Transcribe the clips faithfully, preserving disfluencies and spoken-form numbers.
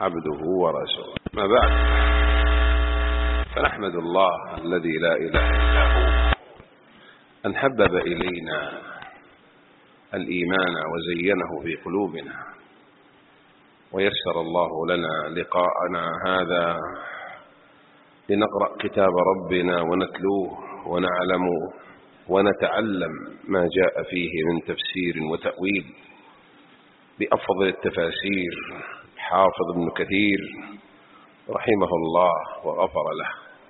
عبده ورسوله. ما بعد، فنحمد الله الذي لا إله إلا هو أن حبب إلينا الإيمان وزينه في قلوبنا، ويسر الله لنا لقاءنا هذا لنقرأ كتاب ربنا ونتلوه ونعلم ونتعلم ما جاء فيه من تفسير وتأويل بأفضل التفاسير حافظ ابن كثير رحمه الله وغفر له.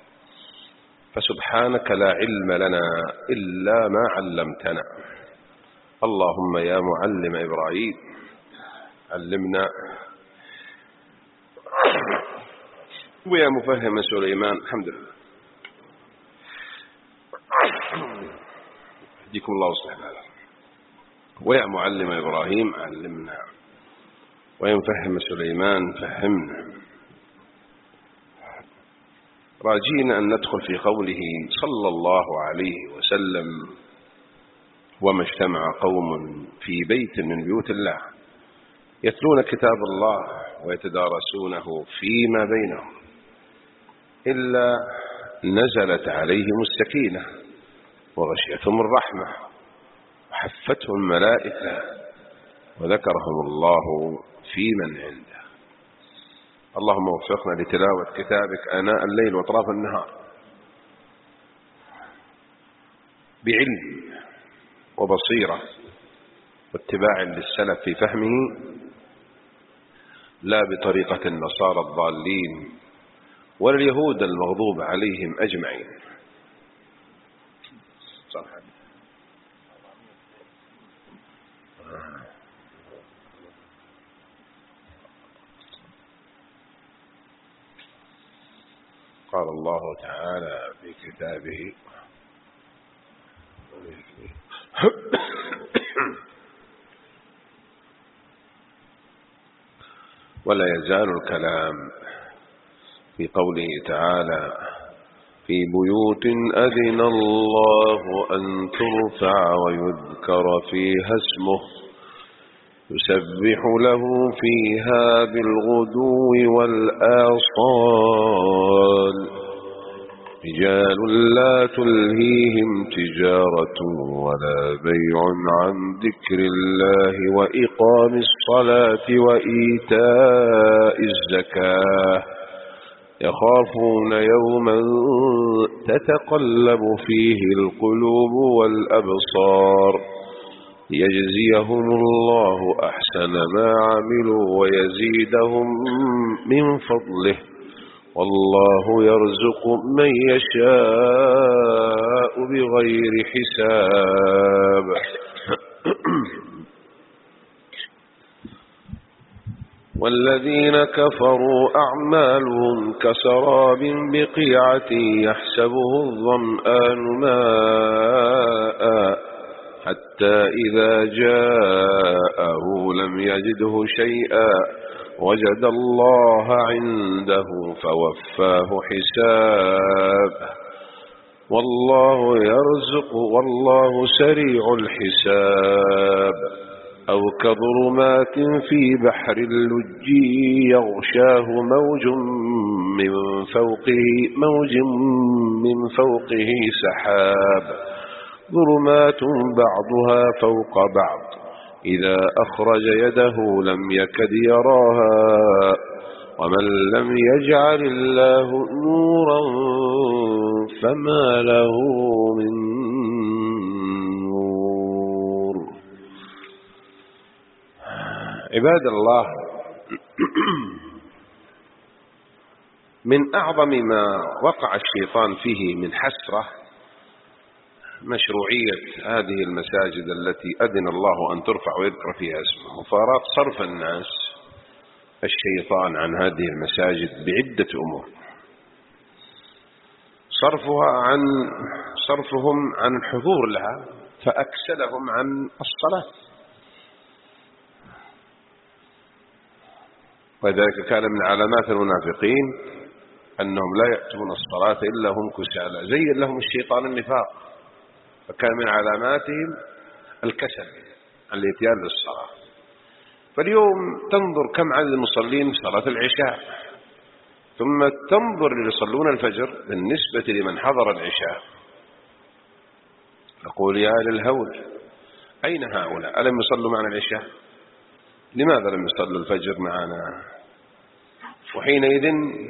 فسبحانك لا علم لنا إلا ما علمتنا، اللهم يا معلم إبراهيم علمنا، ويا مفهم سليمان الحمد لله يهديكم الله ويصلح بالكم، ويا معلم إبراهيم علمنا، ويا مفهم سليمان فهمنا. راجين أن ندخل في قوله صلى الله عليه وسلم: وما اجتمع قوم في بيت من بيوت الله يتلون كتاب الله ويتدارسونه فيما بينهم إلا نزلت عليهم السكينة وغشيتهم الرحمة وحفتهم الملائكة وذكرهم الله في من عنده. اللهم وفقنا لتلاوة كتابك آناء الليل وأطراف النهار بعلم وبصيرة واتباع للسلف في فهمه، لا بطريقة النصارى الضالين ولا اليهود المغضوب عليهم أجمعين. صحيح. قال الله تعالى في كتابه: ولا يزال الكلام في قوله تعالى: في بيوت أذن الله أن ترفع ويذكر فيها اسمه يسبح له فيها بالغدو والآصال رجال لا تلهيهم تجارة ولا بيع عن ذكر الله وإقام الصلاة وإيتاء الزكاة يخافون يوما تتقلب فيه القلوب والأبصار يجزيهم الله أحسن ما عملوا ويزيدهم من فضله والله يرزق من يشاء بغير حساب. والذين كفروا أعمالهم كسراب بقيعة يحسبه الظمآن ماء حتى إذا جاءه لم يجده شيئا وجد الله عنده فوفاه حسابه والله يرزق والله سريع الحساب. أو كظلمات في بحر اللج يغشاه موج من فوقه موج من فوقه سحاب ظلمات بعضها فوق بعض إذا أخرج يده لم يكد يراها ومن لم يجعل الله نورا فما له من نور. عباد الله، من أعظم ما وقع الشيطان فيه من حسرة مشروعية هذه المساجد التي أذن الله أن ترفع ويذكر فيها اسمه، وفارات صرف الناس الشيطان عن هذه المساجد بعدة أمور: صرفها عن صرفهم عن الحضور لها فأكسلهم عن الصلاة، وذلك كان من علامات المنافقين أنهم لا يأتون الصلاة إلا هم كسالى، زين لهم الشيطان النفاق، فكان من علاماتهم الكسل عن الاتيان للصلاة. فاليوم تنظر كم عدد المصلين في صلاة العشاء، ثم تنظر اللي يصلون الفجر بالنسبة لمن حضر العشاء، تقول يا للهول، أين هؤلاء؟ ألم يصلوا معنا العشاء؟ لماذا لم يصلوا الفجر معنا؟ وحينئذ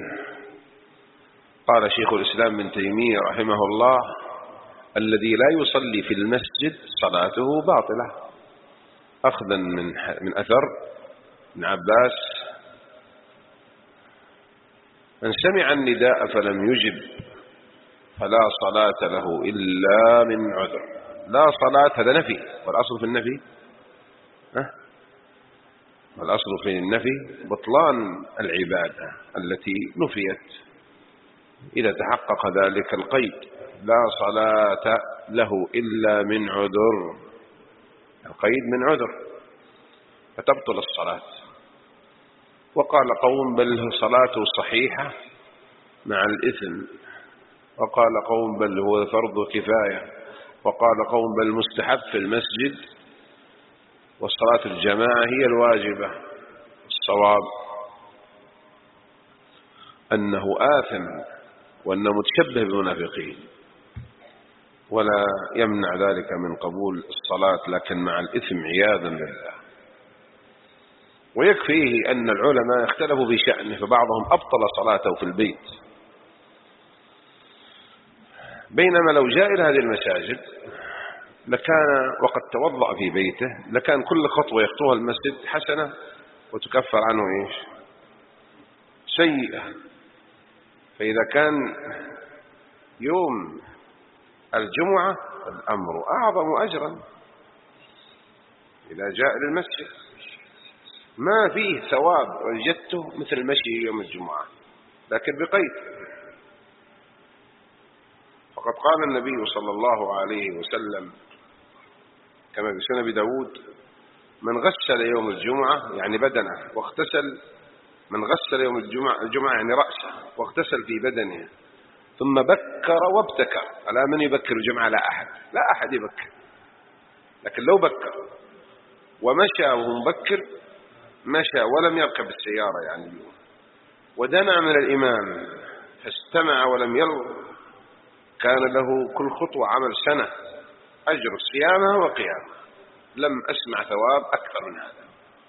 قال شيخ الإسلام ابن تيمية رحمه الله: الذي لا يصلي في المسجد صلاته باطلة، أخذا من من أثر ابن عباس: من سمع النداء فلم يجب فلا صلاة له إلا من عذر. لا صلاة هذا نفي، والأصل في النفي ها؟ والأصل في النفي بطلان العبادة التي نفيت إذا تحقق ذلك القيد: لا صلاة له إلا من عذر. القيد من عذر فتبطل الصلاة. وقال قوم بل صلاته صحيحة مع الإثم، وقال قوم بل هو فرض كفاية، وقال قوم بل مستحب في المسجد، والصلاة الجماعة هي الواجبة. الصواب أنه آثم وأنه متشبه بالمنافقين، ولا يمنع ذلك من قبول الصلاة، لكن مع الإثم عياذا بالله. ويكفيه أن العلماء اختلفوا في شأنه، فبعضهم أبطل صلاته في البيت، بينما لو جاء إلى هذه المساجد لكان وقد توضأ في بيته لكان كل خطوة يخطوها المسجد حسنة وتكفر عنه إيش؟ سيئة. فإذا كان يوم الجمعة الأمر أعظم أجرا إذا جاء للمسجد، ما فيه ثواب وجدته مثل المشي يوم الجمعة، لكن بقيد. فقد قال النبي صلى الله عليه وسلم كما في سنن أبي داود: من غسل يوم الجمعة يعني بدنه واغتسل، من غسل يوم الجمعة, الجمعة يعني رأسه واغتسل في بدنه ثم بكر وابتكر. ألا من يبكر الجمعة؟ لا أحد، لا أحد يبكر، لكن لو بكر ومشى وهو مبكر، مشى ولم يركب السيارة يعني اليوم، ودنا من الإمام فاستمع ولم يلغ، كان له كل خطوة عمل سنة أجر صيامه وقيامه. لم أسمع ثواب أكثر من هذا،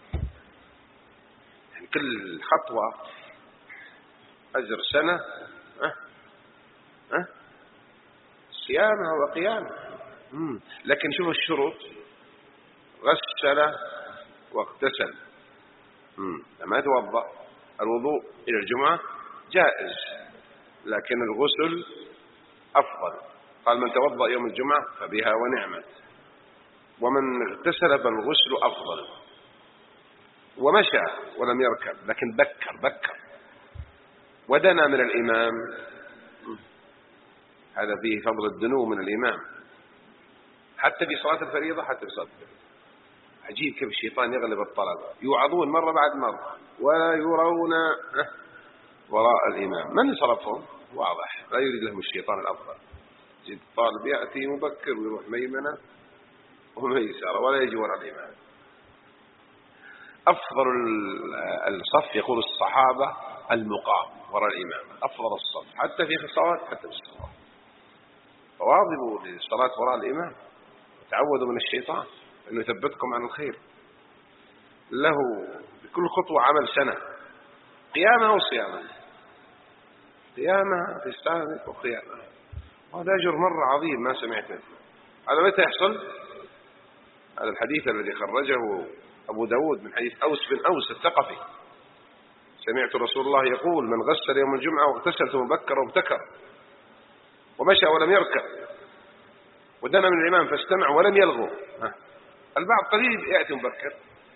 يعني كل خطوة أجر سنة أه؟ أه؟ صيامه وقيامه. مم. لكن شوف الشروط: غسل واغتسل، لما يتوضأ. الوضوء إلى الجمعة جائز، لكن الغسل أفضل. قال: من توضأ يوم الجمعة فبها ونعمت، ومن اغتسل فالغسل أفضل. ومشى ولم يركب لكن بكر بكر ودنا من الإمام، هذا فيه فضل الدنو من الإمام حتى في صلاة الفريضة، حتى في صلاة الفريضة. عجيب كيف الشيطان يغلب الطلبة، يوعظون مرة بعد مرة ولا يرون وراء الإمام. من صرفهم؟ واضح، لا يريد لهم الشيطان الأفضل. جد الطالب يأتي مبكر ويروح ميمنة وميسرة ولا يجي وراء الإمام. أفضل الصف يقول الصحابة المقام وراء الإمام، أفضل الصف حتى في الصلاة، حتى في الصلاة. فواظبوا للصلاة وراء الإمام وتعودوا من الشيطان أنه يثبتكم عن الخير. له بكل خطوة عمل سنة، قيامة وصيامة، قيامة تستانك وقيامة، وهذا أجر مرة عظيم ما سمعته. هذا متى يحصل؟ هذا الحديث الذي خرجه أبو داود من حديث أوس بن أوس الثقفي: سمعت رسول الله يقول: من غسل يوم الجمعة واغتسل ثم بكر وابتكر ومشى ولم يركب ودنا من الإمام فاستمع ولم يلغو. البعض قليل يأتي مبكر،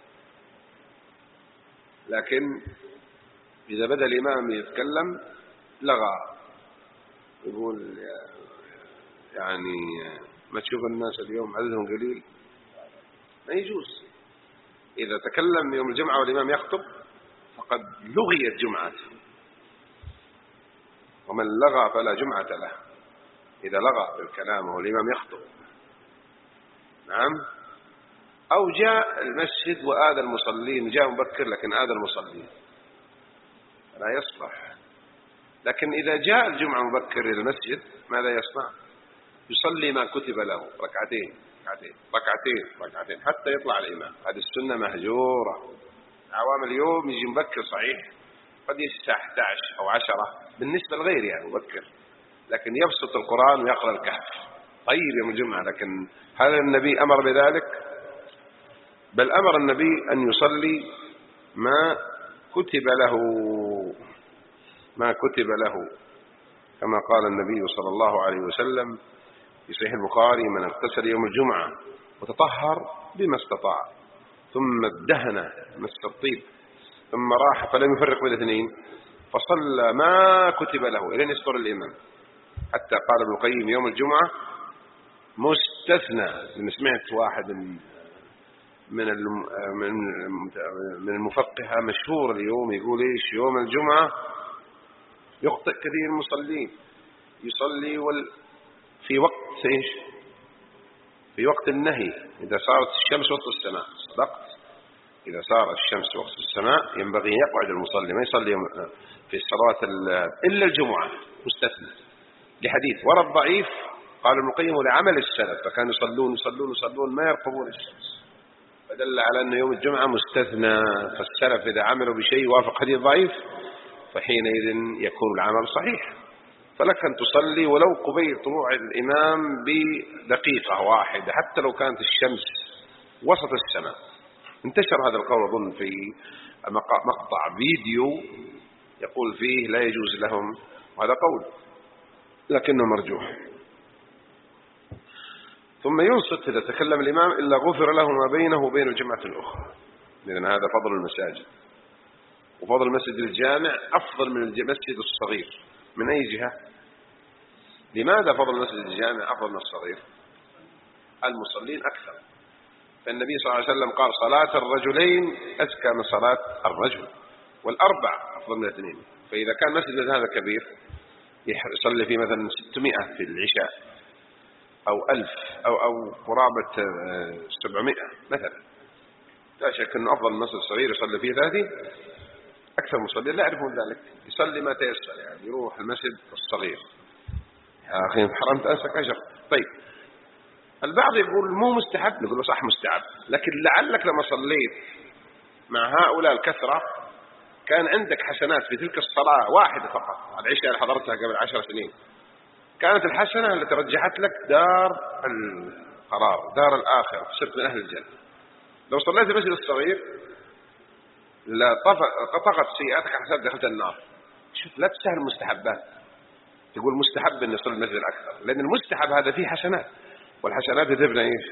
لكن إذا بدأ الإمام يتكلم لغى، يقول يعني ما تشوف الناس اليوم عددهم قليل، ما يجوز. إذا تكلم يوم الجمعة والإمام يخطب فقد لغيت جمعته، ومن لغى فلا جمعة له. إذا لغى بالكلام والإمام يخطب، نعم، أو جاء المسجد وآذى المصلين، جاء مبكر لكن آذى المصلين لا يصلح. لكن إذا جاء الجمعة مبكر إلى المسجد ماذا يصنع؟ يصلي ما كتب له، ركعتين ركعتين ركعتين ركعتين حتى يطلع الإمام. هذه السنة مهجورة. عوام اليوم يجي مبكر صحيح، قد يجي الساعة أحد عشر أو عشرة بالنسبة لغير يعني مبكر، لكن يبسط القرآن ويقرأ الكهف. طيب يوم الجمعة، لكن هل النبي أمر بذلك؟ بل أمر النبي أن يصلي ما كتب له، ما كتب له، كما قال النبي صلى الله عليه وسلم في صحيح البخاري: من اغتسل يوم الجمعة وتطهر بما استطاع ثم ادهن مس الطيب ثم راح فلم يفرق بين الاثنين فصلى ما كتب له إلى أن يستر الإمام. حتى قال ابن القيم: يوم الجمعة مستثنى. لما سمعت واحد من من المفقهة مشهور اليوم يقول إيش: يوم الجمعة يخطئ كثير المصلين، يصلي وال في وقت إيش؟ في وقت النهي، إذا صارت الشمس وسط السماء. صدقت، إذا صارت الشمس وسط السماء ينبغي أن يقعد المصلي، ما يصلي في الصلوات إلا الجمعة مستثنى، لحديث ورد ضعيف قال ابن القيم: لعمل السلف فكانوا يصلون يصلون يصلون ما يرقبون الشمس، فدل على أن يوم الجمعة مستثنى. فالسلف إذا عملوا بشيء وافق حديث ضعيف فحينئذ يكون العمل صحيح. فلك أن تصلي ولو قبيل طلوع الإمام بدقيقة واحدة، حتى لو كانت الشمس وسط السماء. انتشر هذا القول أظن في مقطع فيديو يقول فيه لا يجوز لهم، وهذا قول لكنه مرجوح. ثم ينصت إذا تكلم الإمام إلا غفر له ما بينه وبين الجمعة الأخرى، لأن هذا فضل المساجد. وفضل المسجد الجامع أفضل من المسجد الصغير. من أي جهة؟ لماذا فضل المسجد الجامع أفضل من الصغير؟ المصلين أكثر. فالنبي صلى الله عليه وسلم قال: صلاة الرجلين أزكى من صلاة الرجل، والأربع أفضل من الاثنين. فإذا كان مسجد هذا كبير يصلي فيه مثلا ستمائة في العشاء أو ألف أو أو قرابة سبعمائة مثلا، لا شك أنه أفضل من المسجد الصغير يصلي فيه ثلاثين. أكثر مصلين لا يعرفون ذلك، يصلي ما تيسر، يعني يروح المسجد الصغير. يا أخي حرمت أنسك أجر. طيب البعض يقول مو مستحب، نقول له صح مستحب، لكن لعلك لما صليت مع هؤلاء الكثرة كان عندك حسنات في تلك الصلاة واحدة فقط. العشاء اللي حضرتها قبل عشر سنين كانت الحسنة التي رجحت لك دار القرار، دار الآخرة، صرت من أهل الجنة. لو صليت المسجد الصغير لا طفقت سيئاتك حسب دخلت النار. شوف، لا تسهل المستحبات تقول مستحب أن يصلي المسجد الأكثر، لأن المستحب هذا فيه حسنات، والحسنات تبنى إيش؟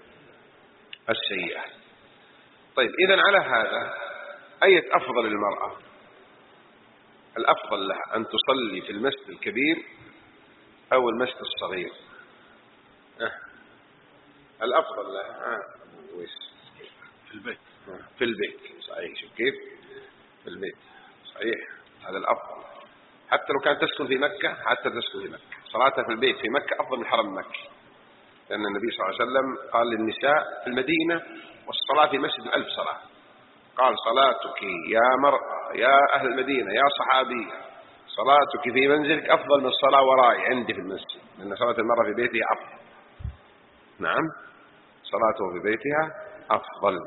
السيئات. طيب إذن على هذا أية أفضل للمرأة؟ الأفضل لها أن تصلي في المسجد الكبير أو المسجد الصغير؟ أه. الأفضل لها أه. في البيت. في البيت صحيح. شوف كيف؟ في البيت صحيح، هذا الأفضل. حتى لو كانت تسكن في مكة، حتى تسكن في مكة، صلاتها في البيت في مكة أفضل من حرم مكة، لأن النبي صلى الله عليه وسلم قال للنساء في المدينة: والصلاة في مسجد ألف صلاة. قال: صلاتك يا مرأة يا أهل المدينة يا صحابي، صلاتك في منزلك أفضل من الصلاة ورائي عندي في المسجد، لأن صلاة المرأة في بيتها أفضل. نعم، صلاته في بيتها أفضل.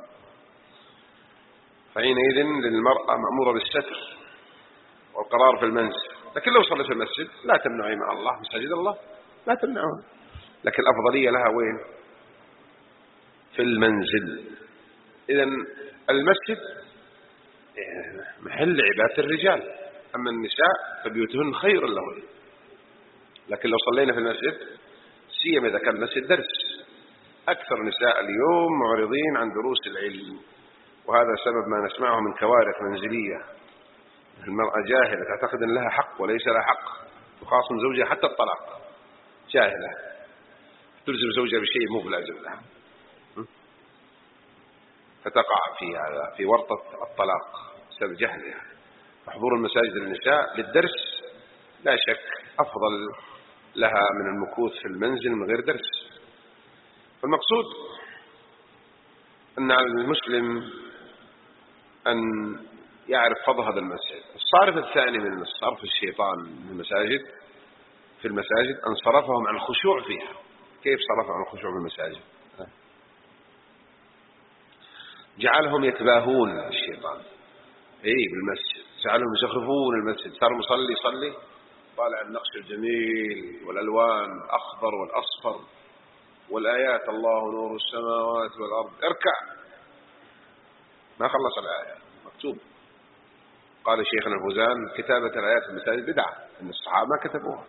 فحينئذ للمرأة مأمورة بالستر والقرار في المنزل. لكن لو صلت في المسجد لا تمنعي مع الله، مساجد الله لا تمنعون، لكن الأفضلية لها وين؟ في المنزل. إذن المسجد محل عبادة الرجال، أما النساء فبيوتهن خير لهن. لكن لو صلينا في المسجد، سيما إذا كان المسجد درس، أكثر نساء اليوم معرضين عن دروس العلم، وهذا سبب ما نسمعه من كوارث منزلية. المرأة جاهلة تعتقد أن لها حق وليس لها حق، تخاصم زوجها حتى الطلاق، جاهلة تلزم زوجها بشيء مو بلازم لها، فتقع في هذا في ورطة الطلاق بسبب جهلها. فحضور المساجد للنساء للدرس لا شك أفضل لها من المكوث في المنزل من غير درس. فالمقصود أن على المسلم أن يعرف فضل هذا المسجد. الصارف الثاني من صرف الشيطان من المساجد في المساجد أن صرفهم عن الخشوع فيها. كيف صرفهم عن الخشوع في المساجد؟ جعلهم يتباهون الشيطان اي بالمسجد، جعلهم يزخرفون المسجد، صار مصلي يصلي طالع النقش الجميل والألوان الأخضر والأصفر والآيات الله نور السماوات والأرض، اركع ما خلص الآية مكتوب. قال شيخنا الفوزان كتابة الآيات في المساجد بدعة، إن الصحابة ما كتبوها.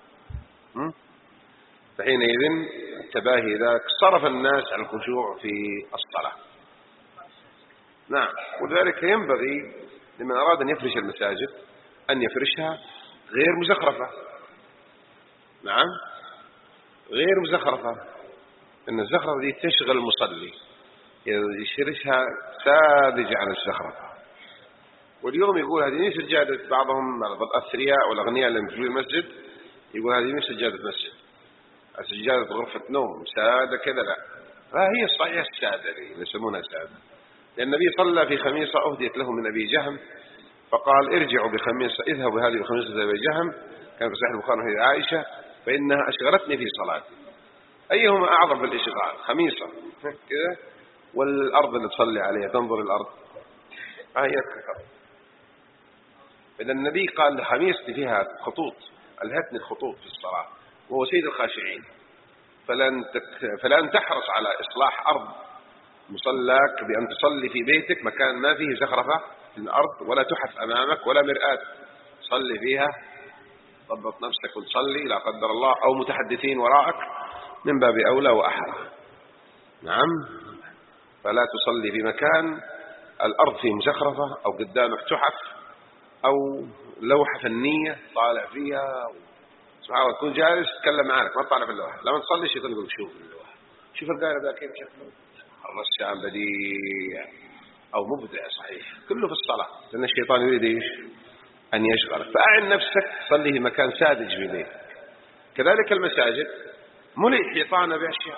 فحينئذ التباهي ذاك صرف الناس عن الخشوع في الصلاة. نعم، ولذلك ينبغي لمن أراد أن يفرش المساجد أن يفرشها غير مزخرفة. نعم، غير مزخرفة، إن الزخرفة دي تشغل المصلي، يشرشها ساذجة عن الزخرفة. واليوم يقول هذه سجادة، بعضهم الأثرياء والأغنياء اللي في المسجد يقول هذه سجادة مسجد، سجادة غرفة نوم سادة كذا. لا، فهي الصحيحة السادة اللي يسمونها سادة، لأن النبي صلى في خميصة أهديت له من أبي جهم، فقال ارجعوا بخميصة، اذهبوا بهذه الخميصة أبي جهم، كان في صحيح البخاري هي عائشة، فإنها أشغلتني في صلاتي. أيهما أعظم في الإشغال؟ خميصة كذا والأرض اللي تصلي عليها، تنظر الأرض هي الأرض. إذا النبي قال لخميصتي فيها خطوط، ألهتني الخطوط في الصلاة، وهو سيد الخاشعين، فلن تك... فلن تحرص على إصلاح أرض مصلاك بأن تصلي في بيتك مكان ما فيه زخرفة في الأرض، ولا تحف أمامك ولا مرآة صلي فيها، ضبط نفسك وتصلي لا قدر الله، أو متحدثين وراءك من باب أولى وأحرى. نعم، فلا تصلي في مكان الأرض فيه مزخرفة أو قدامك تحف أو لوحة فنية طالع فيها، سبحان الله تكون جالس تتكلم معك ما تطالع في اللوحة. لما تصلي الشيطان يقول شوف اللوحة، شوف القارئ ذا كيف شكله، الرسام بديع أو مبدع صحيح، كله في الصلاة، لأن الشيطان يريد إيش؟ أن يشغلك. فأعن نفسك صلي في مكان ساذج في بيتك. كذلك المساجد ملئ حيطانها بأشياء،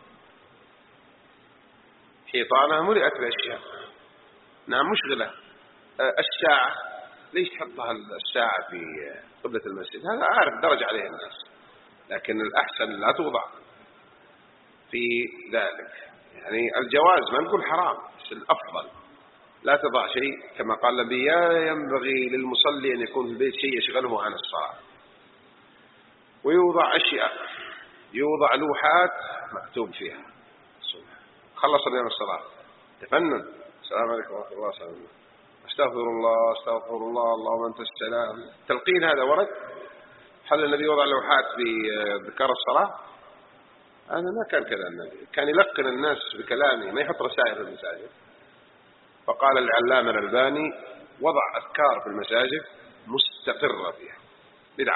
حيطانها ملئت بأشياء نعم مشغلة. الساعة ليش تحطها الساعة في قبلة المسجد؟ هذا عارف درج عليه الناس، لكن الأحسن لا توضع في ذلك. يعني الجواز ما نقول حرام، بس الأفضل لا تضع شيء، كما قال النبي ينبغي للمصلي أن يكون في البيت شيء يشغله عن الصلاة. ويوضع أشياء، يوضع لوحات مكتوب فيها خلص اليوم الصلاة تفنن السلام عليكم ورحمة الله وبركاته، استغفر الله استغفر الله اللهم أنت السلام. تلقين هذا ورد؟ هل النبي وضع لوحات بذكر الصلاة؟ هذا ما كان كذا، النبي كان يلقن الناس بكلامه، ما يحط رسائل في المساجد. فقال العلامة الألباني وضع أذكار في المساجد مستقرة فيها بدعة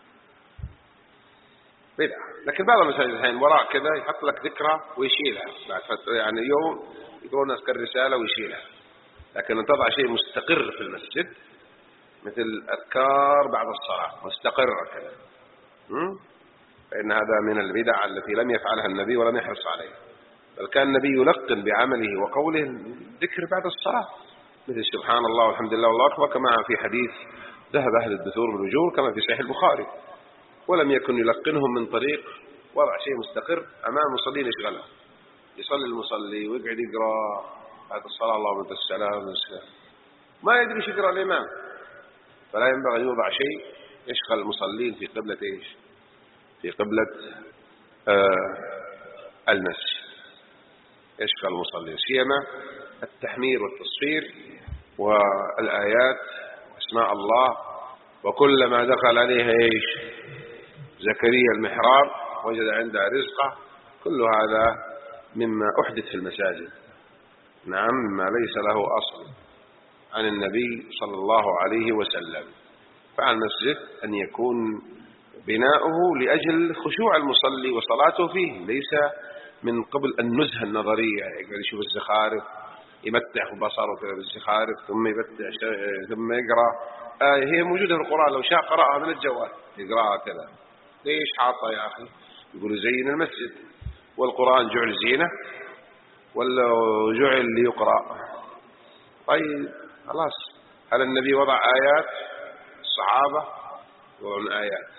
بدعة. لكن بعض المساجد الحين وراء كذا يحط لك ذكرى ويشيلها بعد فترة، يعني يوم يقولون أذكر رسالة ويشيلها. لكن أن تضع شيء مستقر في المسجد مثل أذكار بعد الصلاة مستقرة كذا، فإن هذا من البدع التي لم يفعلها النبي ولم يحرص عليها، بل كان النبي يلقن بعمله وقوله ذكر بعد الصلاة مثل سبحان الله والحمد لله والله أكبر، كما في حديث ذهب أهل الدثور بالأجور كما في صحيح البخاري. ولم يكن يلقنهم من طريق وضع شيء مستقر أمام المصلين يشغله، يصلي المصلي ويقعد يقرأ بعد الصلاة اللهم أنت السلام والسلام، ما يدري ايش يقرأ الإمام. فلا ينبغي أن يوضع شيء يشغل المصلين في قبلة إيش؟ في قبلة آه المسجد، يشغل المصلين، سيما التحمير والتصفير والآيات واسماء الله. وكلما دخل عليها إيش؟ زكريا المحراب وجد عندها رزقه، كل هذا مما أحدث في المساجد، نعم ما ليس له أصل عن النبي صلى الله عليه وسلم. فعلى المسجد أن يكون بناؤه لأجل خشوع المصلي وصلاته فيه، ليس من قبل النزهة النظرية، يقعد يشوف الزخارف يمتع بصره بالزخارف ثم يمتع ثم يقرأ آية هي موجودة في القرآن، لو شاء قرأها من الجوال يقرأها كذا. ليش حاطة يا أخي؟ يقولوا زين المسجد، والقرآن جعل زينة ولا جعل ليقرأ؟ طيب خلاص، هل النبي وضع آيات؟ الصحابة يوضعون آيات.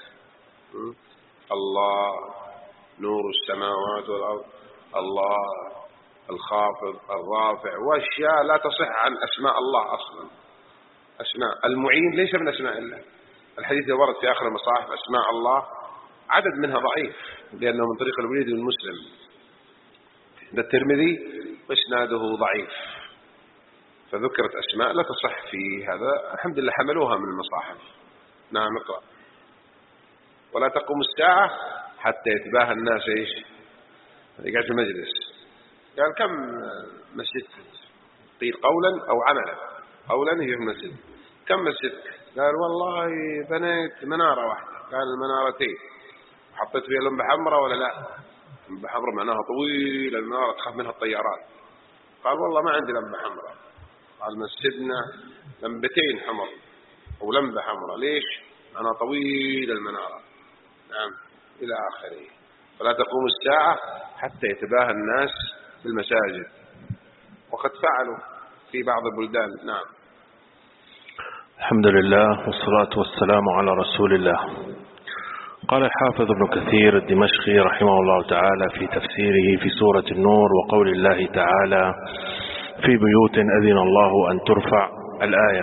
الله نور السماوات والأرض، الله الخافض الرافع، وأشياء لا تصح عن أسماء الله أصلا. أسماء المعين ليس من أسماء الله. الحديث اللي ورد في آخر المصاحف أسماء الله عدد منها ضعيف لأنه من طريق الوليد بن مسلم عند الترمذي وإسناده ضعيف، فذكرت أسماء لا تصح في هذا. الحمد لله حملوها من المصاحف. نعم اقرأ. ولا تقوم الساعة حتى يتباهى الناس إيش؟ قاعد في المجلس قال كم مسجد؟ قيل قولا أو عملا. قولا هي في المسجد. كم مسجد؟ قال والله بنيت منارة واحدة. قال المنارتين حطيت فيها لمبة حمراء ولا لا؟ لمبة حمراء معناها طويلة، المنارة تخاف منها الطيارات. قال والله ما عندي لمبة حمراء. قال مسجدنا لمبتين حمر أو لمبة حمراء. ليش؟ معناها طويلة المنارة. نعم إلى آخره. فلا تقوم الساعة حتى يتباهى الناس بالمساجد، وقد فعلوا في بعض البلدان. نعم. الحمد لله والصلاة والسلام على رسول الله. قال الحافظ ابن كثير الدمشقي رحمه الله تعالى في تفسيره في سورة النور وقول الله تعالى في بيوت أذن الله أن ترفع الآية.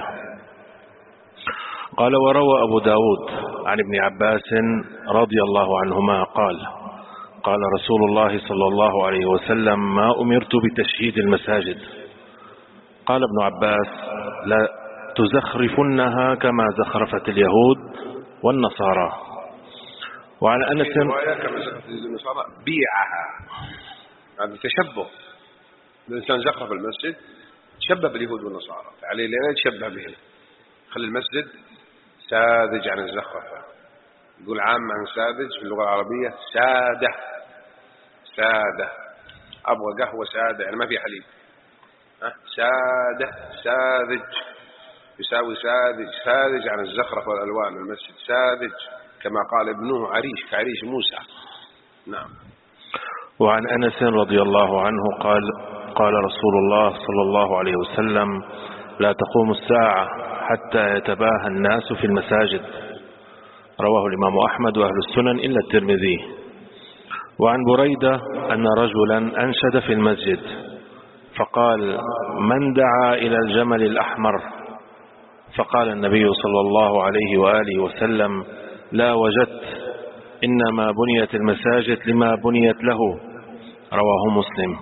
قال وروى أبو داود عن ابن عباس رضي الله عنهما قال قال رسول الله صلى الله عليه وسلم ما أمرت بتشييد المساجد. قال ابن عباس لا تزخرفنها كما زخرفت اليهود والنصارى. وعن أنس كما زخرفت النصارى بيعها. هذا تشبه. الإنسان زخرف المسجد تشبه باليهود والنصارى، عليه لا يتشبه بهم. خلي المسجد ساذج عن الزخرفة. يقول عام عن ساذج في اللغة العربية سادة. سادة أبغى قهوة سادة يعني ما في حليب. أه؟ سادة ساذج يساوي ساذج. ساذج عن الزخرفة والألوان. المسجد ساذج كما قال ابنه عريش كعريش موسى. نعم. وعن أنس رضي الله عنه قال قال رسول الله صلى الله عليه وسلم لا تقوم الساعة حتى يتباهى الناس في المساجد. رواه الإمام أحمد وأهل السنن إلا الترمذي. وعن بريدة أن رجلا أنشد في المسجد فقال من دعا إلى الجمل الأحمر؟ فقال النبي صلى الله عليه وآله وسلم لا وجدت، إنما بنيت المساجد لما بنيت له. رواه مسلم.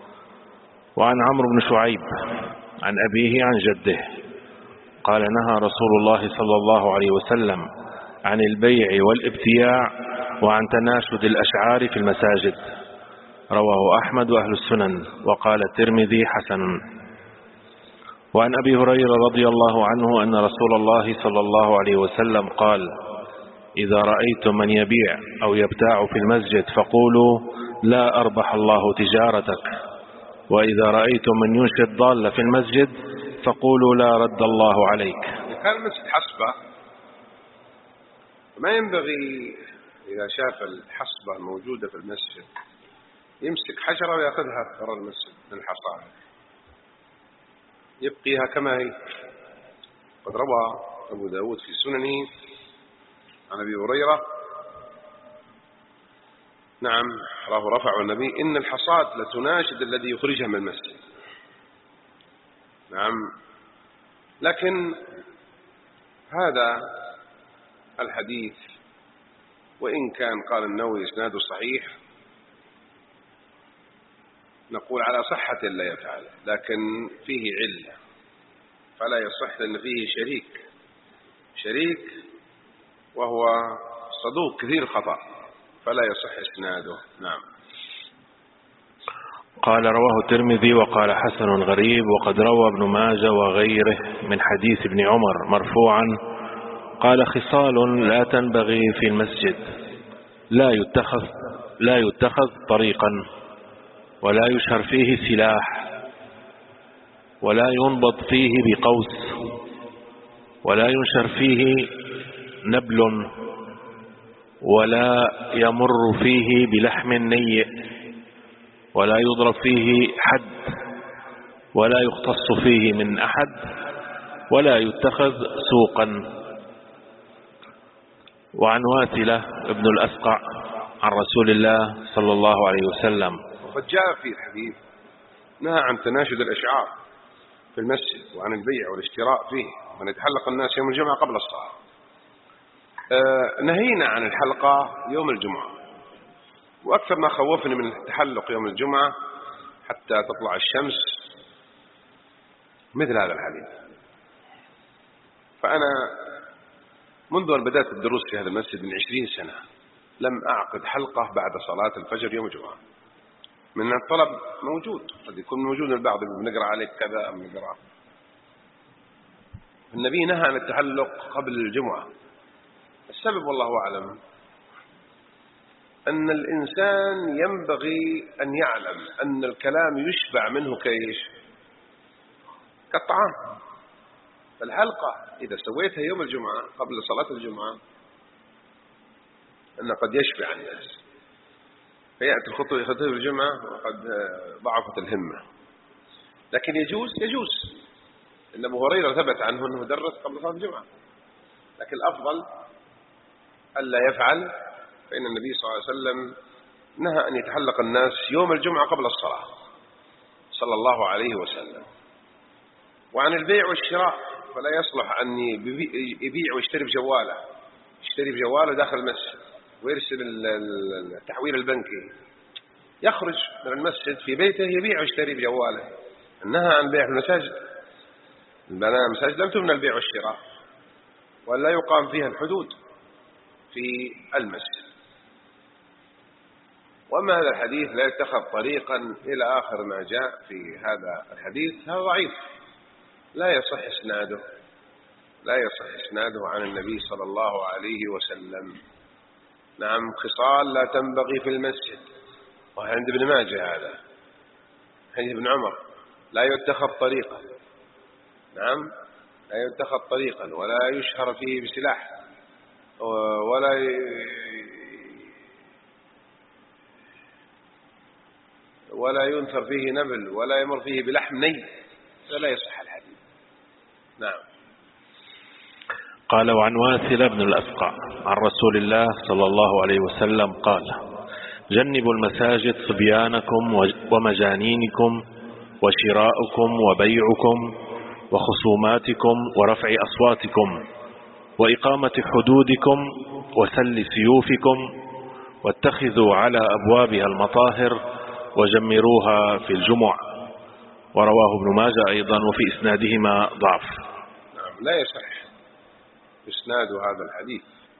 وعن عمرو بن شعيب عن أبيه عن جده قال نهى رسول الله صلى الله عليه وسلم عن البيع والابتياع وعن تناشد الأشعار في المساجد. رواه أحمد وأهل السنن وقال الترمذي حسن. وعن أبي هريرة رضي الله عنه أن رسول الله صلى الله عليه وسلم قال إذا رأيتم من يبيع أو يبتاع في المسجد فقولوا لا أربح الله تجارتك، وإذا رأيتم من ينشد ضالة في المسجد فقولوا لا رد الله عليك. كان المسجد حصبة ما ينبغي إذا شاف الحصبة الموجودة في المسجد يمسك حجرة ويأخذها برا المسجد من الحصائر، يبقيها كما هي. قد روى أبو داود في سننه عن أبي هريرة نعم راه رفع النبي إن الحصاد لتناشد الذي يخرجها من المسجد. نعم. لكن هذا الحديث وإن كان قال النووي إسناده صحيح نقول على صحة لا يفعل، لكن فيه علة فلا يصح لأن فيه شريك شريك وهو صدوق كثير الخطأ فلا يصح إسناده. نعم. قال رواه الترمذي وقال حسن غريب. وقد روى ابن ماجه وغيره من حديث ابن عمر مرفوعا قال خصال لا تنبغي في المسجد لا يتخذ لا يتخذ طريقا ولا يشهر فيه سلاح ولا ينبض فيه بقوس ولا ينشر فيه نبل ولا يمر فيه بلحم نيء ولا يضرب فيه حد ولا يختص فيه من أحد ولا يتخذ سوقا. وعن واثلة ابن الأسقع عن رسول الله صلى الله عليه وسلم وقد جاء في الحديث نهى عن تناشد الأشعار في المسجد وعن البيع والاشتراء فيه وأن يتحلق الناس يوم الجمعة قبل الصلاة. آه نهينا عن الحلقة يوم الجمعة، وأكثر ما خوفني من التحلق يوم الجمعة حتى تطلع الشمس مثل هذا الحديث. فأنا منذ أن بدأت الدروس في هذا المسجد من عشرين سنة لم أعقد حلقة بعد صلاة الفجر يوم الجمعة، من الطلب موجود، قد يكون موجود البعض بنقرأ عليك كذا أم نقرأ. النبي نهى عن التحلق قبل الجمعة. السبب والله أعلم أن الإنسان ينبغي أن يعلم أن الكلام يشبع منه كيش كالطعام. فالحلقة إذا سويتها يوم الجمعة قبل صلاة الجمعة أن قد يشبع الناس، فيأتي الخطوة خطوة الجمعة وقد ضعفت الهمة. لكن يجوز يجوز إن أبو هريرة ثبت عنه أنه درس قبل صلاة الجمعة، لكن الأفضل ألا يفعل، فإن النبي صلى الله عليه وسلم نهى أن يتحلق الناس يوم الجمعة قبل الصلاة صلى الله عليه وسلم. وعن البيع والشراء، فلا يصلح أن يبيع ويشتري بجواله، يشتري بجواله داخل المسجد ويرسل التحويل البنكي، يخرج من المسجد في بيته يبيع ويشتري بجواله. نهى عن بيع في المساجد، المساجد لم تمنع البيع والشراء ولا يقام فيها الحدود في المسجد. وأما هذا الحديث لا يتخذ طريقا إلى آخر ما جاء في هذا الحديث، هذا ضعيف لا يصح إسناده، لا يصح إسناده عن النبي صلى الله عليه وسلم. نعم، خصال لا تنبغي في المسجد، وعند ابن ماجه هذا حديث ابن عمر، لا يتخذ طريقا. نعم، لا يتخذ طريقا ولا يشهر فيه بسلاح ولا ولا ينثر فيه نبل ولا يمر فيه بلحم ني، فلا يصح الحديث. نعم. قال وعن واثلة بن الأسقع عن رسول الله صلى الله عليه وسلم قال جنبوا المساجد صبيانكم ومجانينكم وشراؤكم وبيعكم وخصوماتكم ورفع أصواتكم وإقامة حدودكم وسل سيوفكم، واتخذوا على أبوابها المطاهر وجمروها في الجمع. ورواه ابن ماجه أيضا، وفي إسنادهما ضعف. نعم، لا يصح إسناد هذا الحديث،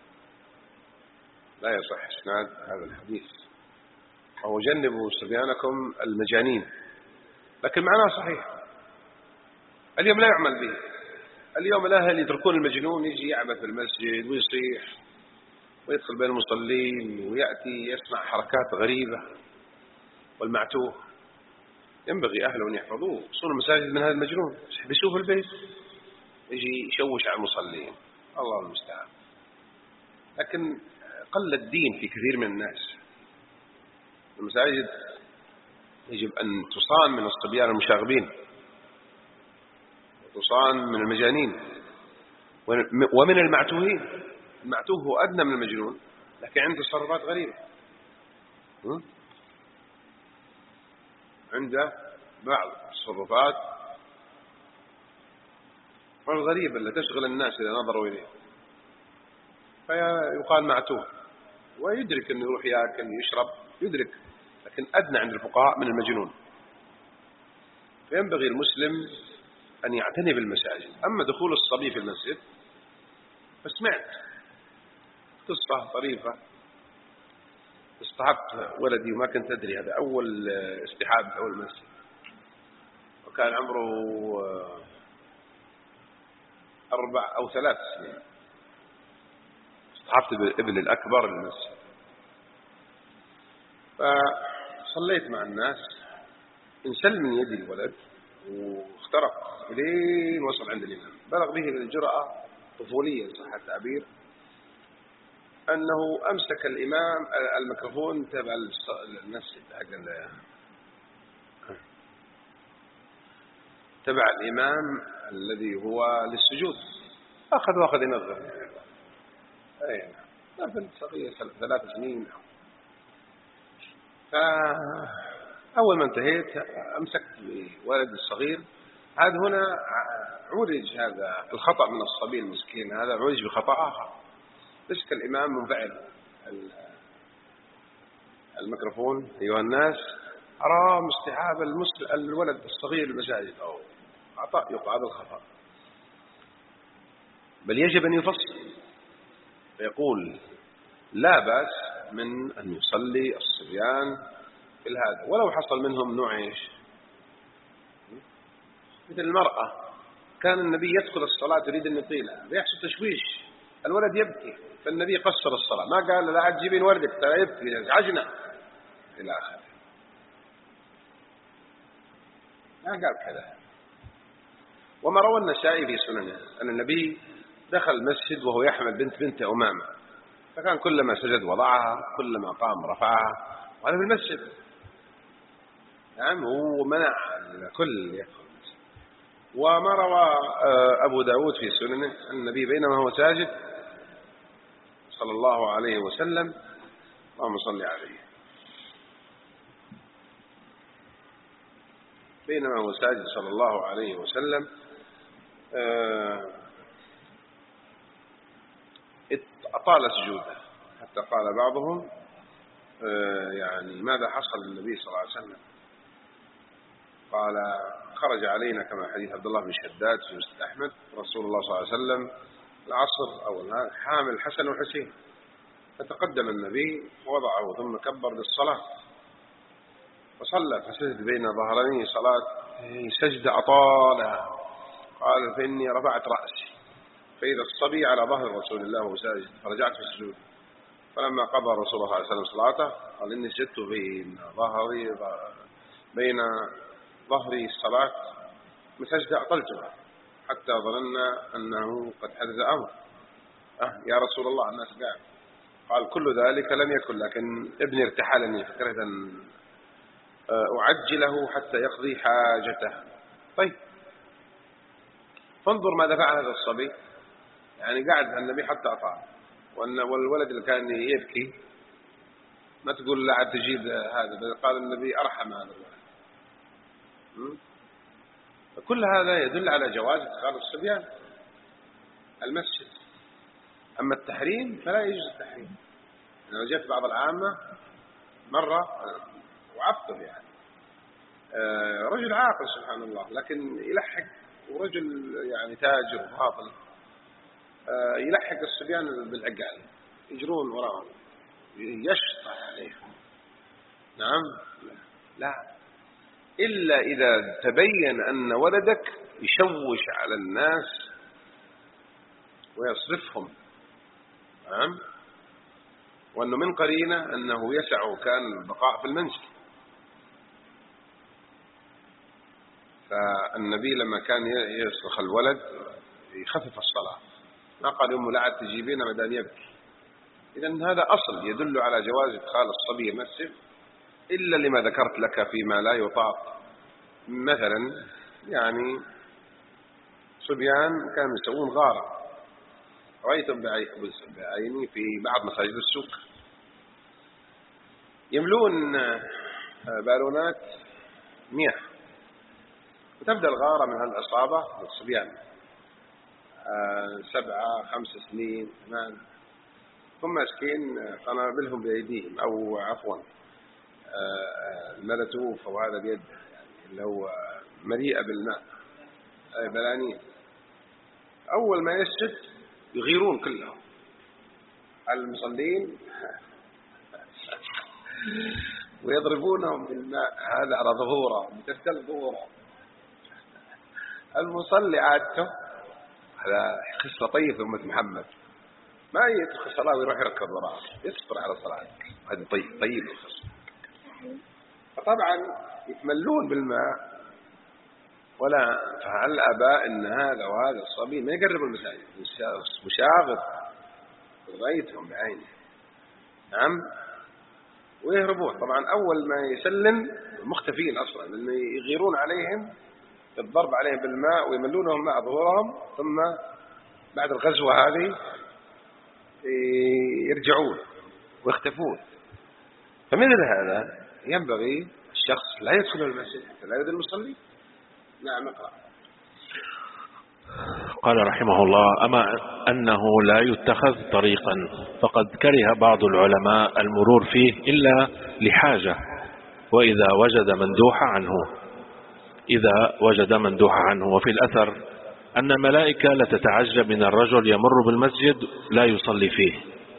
لا يصح إسناد هذا الحديث. وهو جنبوا صبيانكم المجانين، لكن معناه صحيح. اليوم لا يعمل به. اليوم الأهل يتركون المجنون يجي يعبث في المسجد ويصيح ويدخل بين المصلين ويأتي يصنع حركات غريبة. والمعتوه ينبغي أهله أن يحفظوه، يصون المساجد من هذا المجنون، يحبسوه في البيت يجي يشوش على المصلين، الله المستعان. لكن قل الدين في كثير من الناس. المساجد يجب أن تصان من الصبيان المشاغبين وتصان من المجانين ومن المعتوهين. المعتوه هو أدنى من المجنون لكن عنده تصرفات غريبة، عنده بعض التصرفات الغريبة اللي تشغل الناس إذا نظروا إليه، فيقال معتوه. ويدرك أنه يروح يأكل يشرب يدرك، لكن أدنى عند الفقهاء من المجنون. فينبغي المسلم أن يعتني بالمساجد. أما دخول الصبي في المسجد، فسمعت قصة طريفة، استحبت ولدي وما كنت أدري، هذا أول استحاب أول المسجد، وكان عمره أربع أو ثلاث سنين. استحبت بالابن الأكبر للمسجد، فصليت مع الناس، انسل من يدي الولد واخترق إليه وصل عند الإمام. بلغ به الجرأة طفوليا صح التعبير أنه أمسك الإمام الميكروفون تبع المسجد حق تبع الإمام الذي هو للسجود، أخذ وأخذ ينظر. أي نعم، طفل صغير ثلاث سنين. فأول ما انتهيت أمسكت بولد الصغير، هذا هنا عولج هذا الخطأ من الصبي المسكين، هذا عولج بخطأ آخر. مسك الإمام منفعل الميكروفون: أيها الناس، حرام استيعاب الولد الصغير المساجد، أو خطأ يقع هذا الخطأ، بل يجب أن يفصل فيقول: لا بأس من أن يصلي الصبيان في هذا، ولو حصل منهم نوع إيش، مثل المرأة كان النبي يدخل الصلاة يريد أن يطيلها، بيحصل تشويش، الولد يبكي، فالنبي قصر الصلاة، ما قال لا تجيبين وردك ترى يبكي ازعجنا إلى آخره، ما قال كذا. وما روى النسائي في سننه أن النبي دخل المسجد وهو يحمل بنت بنت أمامة، فكان كلما سجد وضعها، كلما قام رفعها، وهذا في المسجد. نعم، هو منع الكل يدخل المسجد. وما روى أبو داود في سننه أن النبي بينما هو ساجد صلى الله عليه وسلم، اللهم صل عليه، بينما هو ساجد صلى الله عليه وسلم أطال سجوده، حتى قال بعضهم يعني ماذا حصل للنبي صلى الله عليه وسلم؟ قال: خرج علينا كما حديث عبد الله بن شداد في مسند أحمد رسول الله صلى الله عليه وسلم العصر أو حامل الحسن والحسين، فتقدم النبي ووضعه ثم كبر للصلاة وصلى، فسجد بين ظهراني صلاة سجدة أطالها، قال: فإني رفعت رأسي فإذا الصبي على ظهر رسول الله وهو ساجد، فرجعت في السجود، فلما قضى رسول الله صلى الله عليه وسلم صلاته قال: إني سجدت بين ظهري بين ظهري الصلاة من سجدة أطلتها حتى ظننا أنه قد حدث أمر. أه يا رسول الله، الناس قاعد. قال: كل ذلك لم يكن، لكن ابني ارتحلني فكرة أن أعجله حتى يقضي حاجته. طيب، فانظر ماذا فعل هذا الصبي، يعني قاعد النبي حتى أطاع، والولد اللي كان يبكي ما تقول لا عاد تجيب هذا، بل قال النبي أرحم هذا الولد. كل هذا يدل على جواز ادخال الصبيان المسجد. أما التحريم فلا يجوز التحريم. أنا جاءت بعض العامة مرة وعطل يعني رجل عاقل سبحان الله، لكن يلحق، ورجل يعني تاجر وفاضل يلحق الصبيان بالعقال، يجرون وراهم يشطح عليهم. نعم، لا، إلا إذا تبين أن ولدك يشوش على الناس ويصرفهم. نعم، وأنه من قرينة أنه يسع كان البقاء في المنزل. فالنبي لما كان يصرخ الولد يخفف الصلاة، ما قال أمه لا عاد تجيبين مدام يبكي. إذن هذا أصل يدل على جواز إدخال الصبي المسجد، إلا لما ذكرت لك فيما لا يطاق. مثلا يعني صبيان كانوا يسوون غارة، رأيتم بعيني في بعض مساجد السوق، يملون بالونات مياه، وتبدأ الغارة من هالعصابة الصبيان سبعة خمس سنين ثمان، ثم مسكين قنابلهم بأيديهم، أو عفوا الملتوف أو هذا بيده، يعني اللي هو مليئة بالماء، بلانين. أول ما يسجد يغيرون كلهم المصلين ويضربونهم بالماء هذا على ظهوره، بتفتل ظهوره. المصلي عادته هذا قصة طيب أمة محمد، ما يدخل الصلاة ويروح يركض وراء، يصبر على الصلاة، هذا طيب طيب الخص. فطبعا يتملون بالماء، ولا فعل الآباء إن هذا وهذا الصبي ما يقربوا المساجد، مشاغب رأيتهم بعينه. نعم، ويهربون. طبعا أول ما يسلم مختفين أصلا، لأنه يغيرون عليهم الضرب عليهم بالماء ويملونهم ماء ظهورهم، ثم بعد الغزوة هذه يرجعون ويختفون. فمثل هذا ينبغي الشخص لا يدخل المسجد حتى لا يؤذي المصلي. نعم اقرأ. قال رحمه الله: أما أنه لا يتخذ طريقا، فقد كره بعض العلماء المرور فيه إلا لحاجة، وإذا وجد مندوح عنه إذا وجد مندوح عنه. وفي الأثر أن الملائكة لتتعجب من الرجل يمر بالمسجد لا يصلي فيه.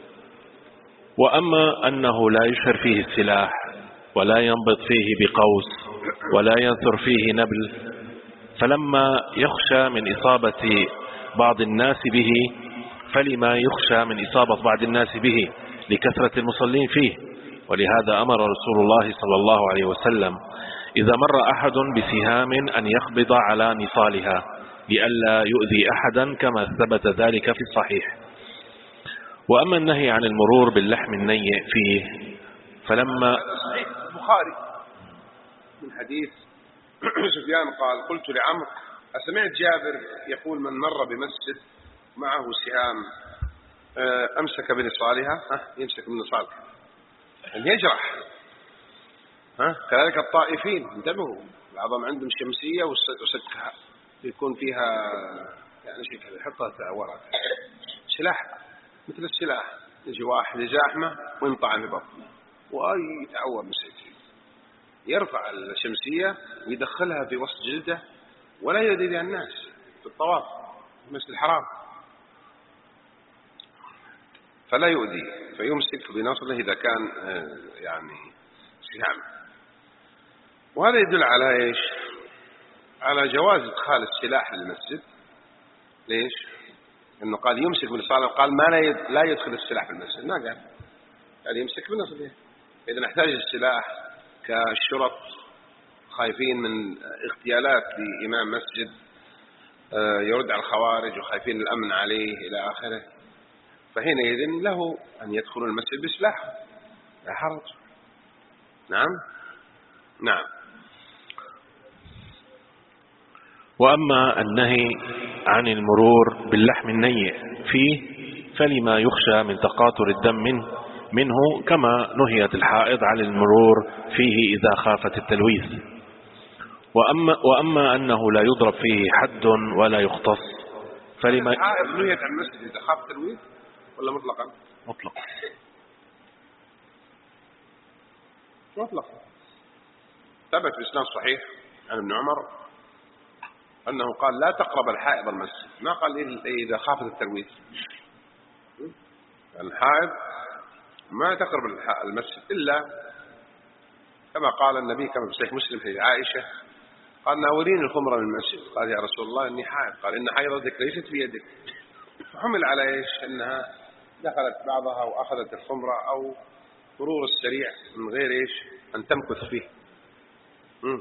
وأما أنه لا يشهر فيه السلاح، ولا ينبض فيه بقوس، ولا ينثر فيه نبل، فلما يخشى من إصابة بعض الناس به فلما يخشى من إصابة بعض الناس به لكثرة المصلين فيه. ولهذا أمر رسول الله صلى الله عليه وسلم إذا مر أحد بسهام أن يخبض على نصالها لئلا يؤذي أحدا، كما ثبت ذلك في الصحيح. وأما النهي عن المرور باللحم النيء فيه فلما صحيح البخاري من حديث سفيان قال: قلت لعمرو أسمعت جابر يقول من مر بمسجد معه سهام أمسك بنصالها، يمسك بنصالها أن يجرح. ها كذلك الطائفين انتبهوا، بعضهم عندهم شمسية وسكها يكون فيها يعني شيء كذا يحطها ورق سلاح مثل السلاح، يجي واحد يزاحمه وينطع في بطنه ويتعور بسيفه، يرفع الشمسية ويدخلها في وسط جلده ولا يؤذي بها الناس في الطواف في المسجد الحرام، فلا يؤذي، فيمسك بنصله إذا كان يعني سهام. وهذا يدل على إيش؟ على جواز إدخال السلاح للمسجد. ليش؟ إنه قال يمسك بنصاله، وقال ما لا يدخل السلاح في المسجد، ما قال قال يمسك بنصله. إذا نحتاج السلاح كالشرط خايفين من اغتيالات لإمام مسجد يرد على الخوارج وخايفين الأمن عليه إلى آخره، فحينئذ له أن يدخل المسجد بسلاح لا حرج. نعم نعم. وأما النهي عن المرور باللحم النيء فيه فلما يخشى من تقاطر الدم منه, منه كما نهيت الحائض عن المرور فيه إذا خافت التلويث. وأما, وأما أنه لا يضرب فيه حد ولا يختص فلما الحائض نهيت عن المسجد إذا خاف التلويث ولا مطلقا؟ مطلقا مطلقا. ثبت بإسناد صحيح عن ابن عمر أنه قال لا تقرب الحائض المسجد، ما قال إذا خافت التلويث. الحائض ما تقرب المسجد إلا كما قال النبي كما في صحيح مسلم في عائشة قال ناولين الخمر من المسجد، قال يا رسول الله إني حائض، قال إن حيضتك ليست في يدك، فحمل على إيش أنها دخلت بعضها وأخذت الخمرة أو مرور السريع من غير إيش أن تمكث فيه. م.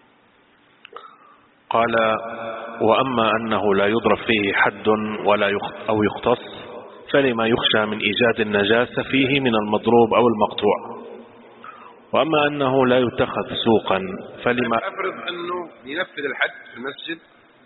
قال وأما أنه لا يضرب فيه حد ولا يخ أو يختص فلما يخشى من إيجاد النجاسة فيه من المضروب أو المقطوع. وأما أنه لا يتخذ سوقا فلما أفرض أنه ينفذ الحد في المسجد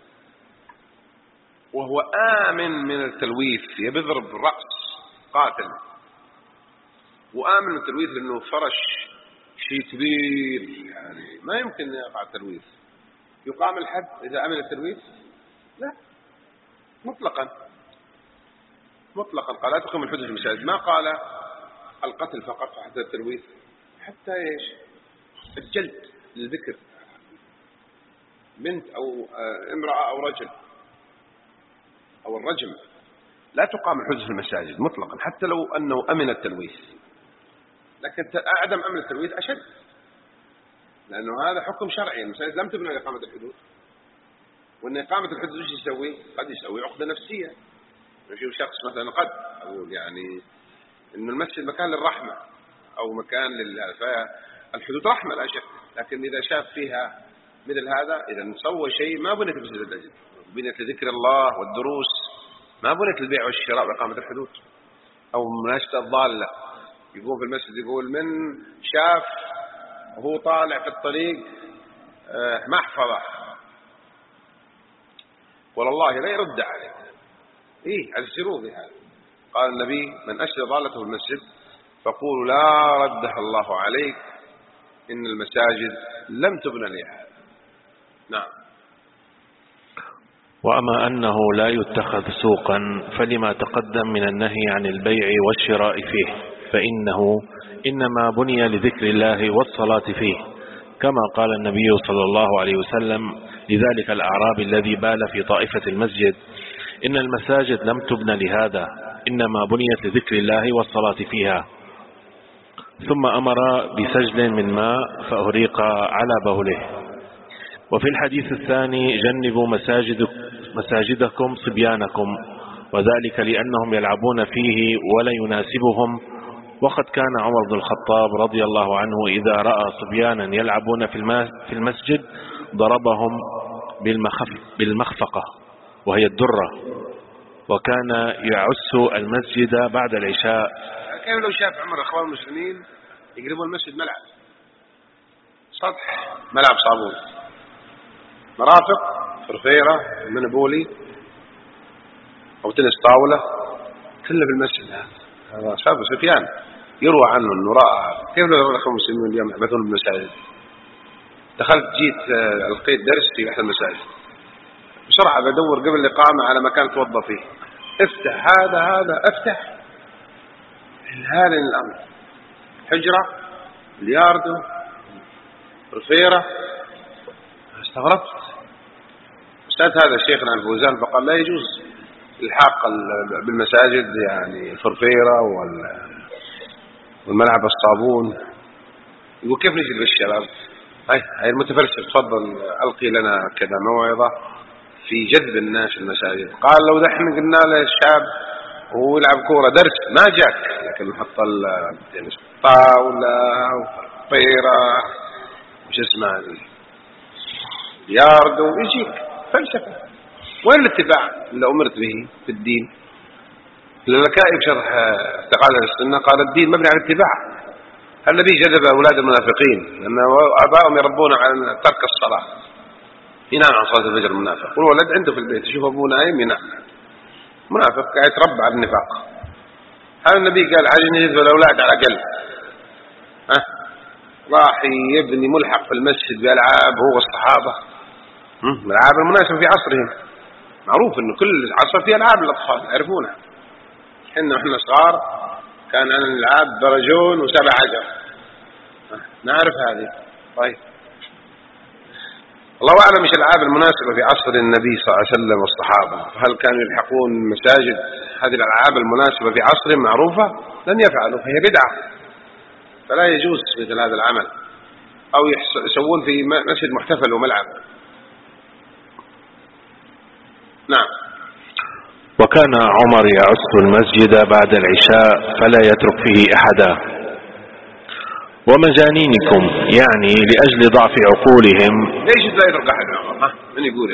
وهو آمن من التلويث، يبضرب رأس قاتل وآمن من التلويث لأنه فرش شيء كبير يعني ما يمكن يقع التلويث، يقام الحد إذا أمن التلويث؟ لا مطلقا مطلقا. قال لا تقيم الحدود في المساجد، ما قال القتل فقط حتى التلويث، حتى إيش الجلد للذكر بنت أو امرأة أو رجل أو الرجم، لا تقام الحدود في المساجد مطلقا حتى لو أنه أمن التلويث، لكن عدم أمن التلويث أشد لأنه هذا حكم شرعي. المساجد لم تبنى لإقامة الحدود، وأن إقامة الحدود ايش يسوي؟ قد يسوي عقدة نفسية، يشوف شخص مثلا قد أقول يعني إنه المسجد مكان للرحمة أو مكان لل فالحدود رحمة لا شك، لكن إذا شاف فيها مثل هذا إذا سوى شيء ما بنيت المسجد الأجل، بنيت لذكر الله والدروس، ما بنيت البيع والشراء بإقامة الحدود. أو مناشدة الضالة يقوم في المسجد يقول من شاف وهو طالع في الطريق محفظة والله لا يرد عليه. إيه على الشروط هذا. قال النبي من أشرد ضالته في المسجد فقولوا لا ردها الله عليك إن المساجد لم تبنى لهذا. نعم. وأما أنه لا يتخذ سوقا فلما تقدم من النهي عن البيع والشراء فيه، فإنه إنما بني لذكر الله والصلاة فيه، كما قال النبي صلى الله عليه وسلم لذلك الأعرابي الذي بال في طائفة المسجد: إن المساجد لم تبنى لهذا، إنما بنيت لذكر الله والصلاة فيها. ثم أمر بسجل من ماء فأهريق على بوله. وفي الحديث الثاني: جنبوا مساجد مساجدكم صبيانكم، وذلك لأنهم يلعبون فيه ولا يناسبهم. وقد كان عمر بن الخطاب رضي الله عنه إذا رأى صبيانا يلعبون في المسجد ضربهم بالمخفقة وهي الدرة، وكان يعس المسجد بعد العشاء. كيف لو شاف عمر أخوان المسلمين يقربوا المسجد ملعب سطح ملعب صابون، مرافق، فرفيرة، منبولي أو تنس طاولة، كله في المسجد. هذا شاب سفيان يروى عنه أنه رأى. كيف لو رأى أخوان المسلمين اليوم يحبثون بالمساجد؟ دخلت جيت ألقيت درس في أحد المساجد بسرعة بدور قبل الإقامة على مكان توضى فيه، افتح هذا هذا افتح هذا الأمر، حجرة، بلياردو، رفيرة. استغربت. استاذ هذا شيخنا الفوزان فقال لا يجوز الحاق بالمساجد يعني الفرفيرة والملعب الصابون. يقول كيف نجد بالشباب؟ هاي هاي المتفلسف تفضل ألقي لنا كذا موعظة في جذب الناس المساجد. قال لو دحين قلنا له الشاب وهو يلعب كورة درس ما جاك، لكن نحط الطاولة وفرفيرة وش اسمها ياردو يجيك فلسفة. وين الاتباع اللي أمرت به في الدين؟ للكائب شرح اعتقاد السنة قال الدين مبني على الاتباع. النبي جذب أولاد المنافقين لأن آبائهم يربون على ترك الصلاة، ينام عن صلاة الفجر المنافق، والولد عنده في البيت يشوف أبوه نايم ينام، منافق قاعد يتربى على النفاق. هذا النبي قال عايزين يجذب الأولاد على قلب. ها راح يبني ملحق في المسجد بألعاب هو والصحابة، الألعاب المناسبة في عصرهم. معروف إنه كل عصر فيه ألعاب للأطفال يعرفونها. إحنا إحنا صغار كان عن الألعاب درجون وسبع عجر، نعرف هذه. طيب الله أعلم إيش الألعاب المناسبة في عصر النبي صلى الله عليه وسلم والصحابة. هل كانوا يلحقون مساجد هذه الألعاب المناسبة في عصرهم معروفة؟ لن يفعلوا، فهي بدعة، فلا يجوز مثل هذا العمل. أو يسوون في مسجد محتفل وملعب. نعم. وكان عمر يعس المسجد بعد العشاء فلا يترك فيه أحدا. ومجانينكم يعني لأجل ضعف عقولهم. ليش لا يترك أحد عمر؟ ها من يقول